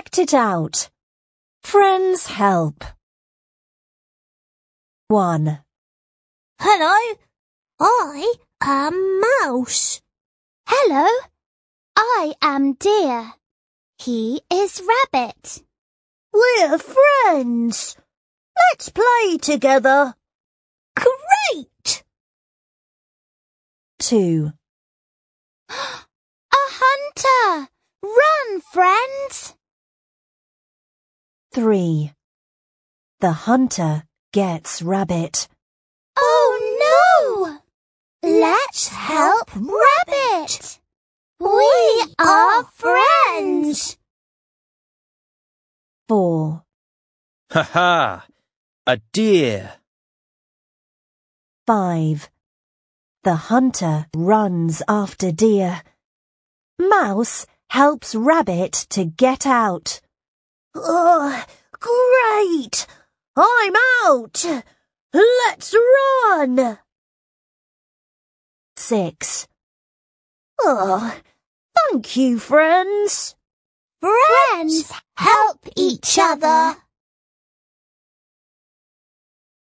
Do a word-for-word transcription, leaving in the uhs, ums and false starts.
Act it out. Friends help. One. Hello, I am Mouse. Hello, I am Deer. He is Rabbit. We're friends. Let's play together. Great! Two. A hunter! Run, friends! Three. The hunter gets Rabbit. Oh no! Let's help Rabbit! We are friends! Four. Ha ha! A deer. Five. The hunter runs after Deer. Mouse helps Rabbit to get out. Oh, great! I'm out! Let's run! Six. Oh, thank you, friends. Friends help each other.